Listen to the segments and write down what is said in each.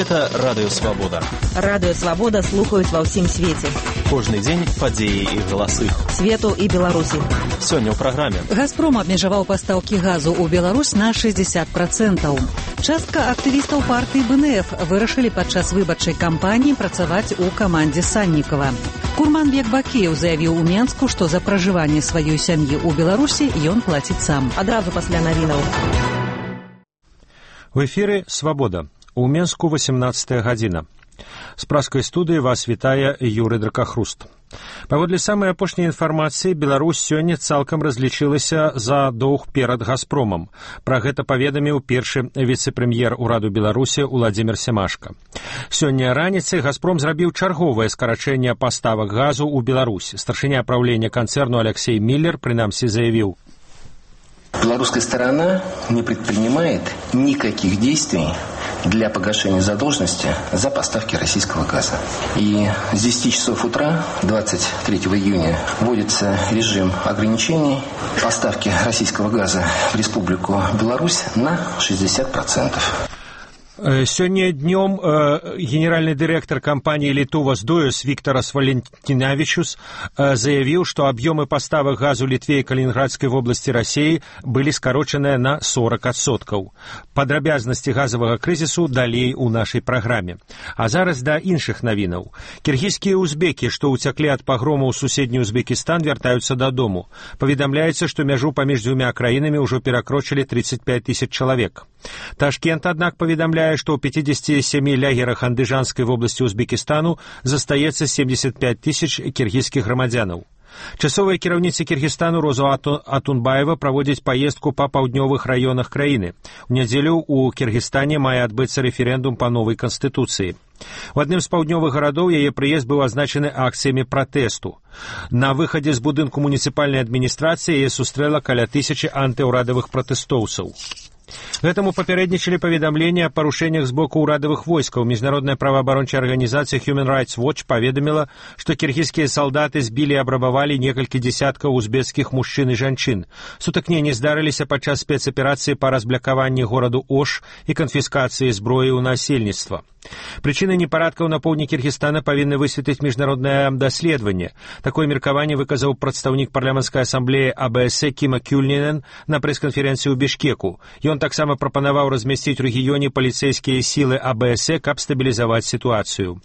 Гэта Радыё Свабода. Радыё Свабода слухаюць ва ўсім свеце. Кожны дзень падзеі і галасы. Свету і Беларусі. Сёння ў праграме. «Газпром» абмежаваў пастаўкі газу ў Беларусь на 60%. Частка актывістаў партыі БНФ вырашылі падчас выбарчай кампаніі працаваць у камандзе Саннікава. Курманбек Бакеев заявіў у Менску, што за пражыванне сваёй сям'і ў Беларусі ён плаціць сам. Адразу пасля навінаў. В эфіры «Свабода». У Менску 18 гадзіна. З праскай студыі вас вітае Юрый Дракахруст. Паводле самай апошняй інфармацыі, Беларусь сёння цалкам разлічылася за доўг перад «Газпромам». Пра гэта паведаміў першы віцэ-прэм'ер ураду Беларусі Уладзімір Семашка. Сёння раніцай «Газпром» зрабіў чарговае скарачэнне паставак газу ў Беларусь. Старшыня правлення канцэрну Алексей Миллер прынамсі заявіў: Белорусская сторона не предпринимает никаких действий для погашения задолженности за поставки российского газа. И с 10 часов утра 23 июня вводится режим ограничений поставки российского газа в Республику Беларусь на 60%. Сёння днём генеральны дырэктар кампаніі «Літувас-Дуэс» Викторас Валентинавичус заявіў, што аб'ёмы паставак газу Літве і Калінінградскай вобласці Расіі былі скарочаныя на 40%. Падрабязнасці газавага крызісу далей у нашай праграме. А зараз да іншых навінаў. Кіргізскія узбекі, што ўцяклі ад пагрому ў суседні Узбекістан, вяртаюцца дадому. Паведамляецца, што мяжу паміж двумя краінамі ўжо перакрочылі 35 тысяч чалавек. Ташкент, аднак, паведамляе, што ў 57 лягерах Андыжанскай вобласці Узбекістану застаецца 75 тысяч кіргізскіх грамадзянаў. Часовая кіраўніца Кіргізстану Роза Атунбаева праводзіць паездку па паўднёвых раёнах краіны. У нядзелю ў Кіргізстане мае адбыцца рэферэндум па новай канстытуцыі. У адным з паўднёвых гарадоў яе прыезд быў азначаны акцыямі пратэсту. На выхадзе з будынку муніцыпальнай адміністрацыі яе сустрэла каля 1000 антыўрадавых пратэстоўцаў. Гэтаму папярэднічалі паведамленні о парушэннях з боку ўрадавых войскаў. Міжнародная праваабарончая арганізацыя Human Rights Watch паведаміла, што кіргізскія салдаты збілі і абрабавалі некалькі дзесяткаў узбекскіх мужчын і жанчын. Сутыкненні здарыліся падчас спецаперацыі па разблякаванні гораду Ош і канфіскацыі зброі ў насельніцтва. Прычыны непарадкаў на поўдні Кіргізстана павінны высветліць міжнароднае даследаванне. Такое меркаванне выказаў прадстаўнік парламенцкай асамблеі АБС Кіма Кюльнінен на прэс-канферэнцыі ў Бішкеку. Ён таксама прапанаваў размясціць у рэгіёне паліцэйскія сілы АБС, каб стабілізаваць сітуацыю.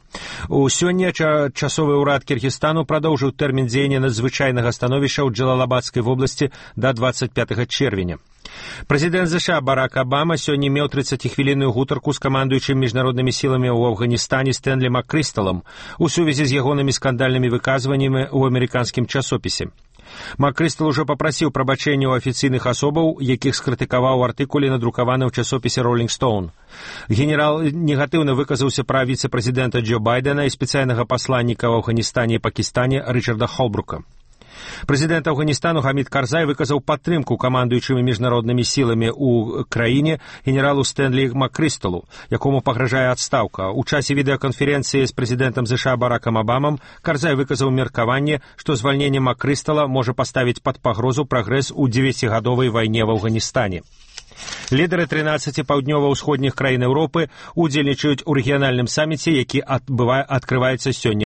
Сёння часовы ўрад Кіргізстану прадоўжыў тэрмін дзеяння надзвычайнага становішча ў Джалалабадскай вобласці да 25 чэрвеня. Прэзідэнт США Барак Абама сёння меў 30-хвілінную гутарку з камандуючым міжнароднымі сіламі ў Афганістане Стэнлі Маккрысталам у сувязі з ягонымі скандальнымі выказваннямі ў амерыканскім часопісе. Маккрыстал ужо папрасіў прабачэння ў афіцыйных асобаў, якіх скрытыкаваў у артыкуле, надрукаваны ў часопісе «Роллинг Стоун». Генерал негатыўна выказаўся пра віцэ-прэзідэнта Джо Байдена і спецыяльнага пасланніка ў Афганістане і Пакістане Рычарда Холбрука. Прэзідэнт Афганістану Хамід Карзай выказаў падтрымку камандуючымі міжнароднымі сіламі ў краіне генералу Стэнлі Маккрысталу, якому пагражае адстаўка. У часе відэаканферэнцыі з прэзідэнтам США Баракам Абамам Карзай выказаў меркаванне, што звальненне Маккрыстала можа паставіць пад пагрозу прагрэс у 9-гадовай вайне в Афганістане. Лідары 13 паўднёва-ўсходніх краін Еўропы удзельнічаюць у рэгіянальным саміце, які адкрываецца сёння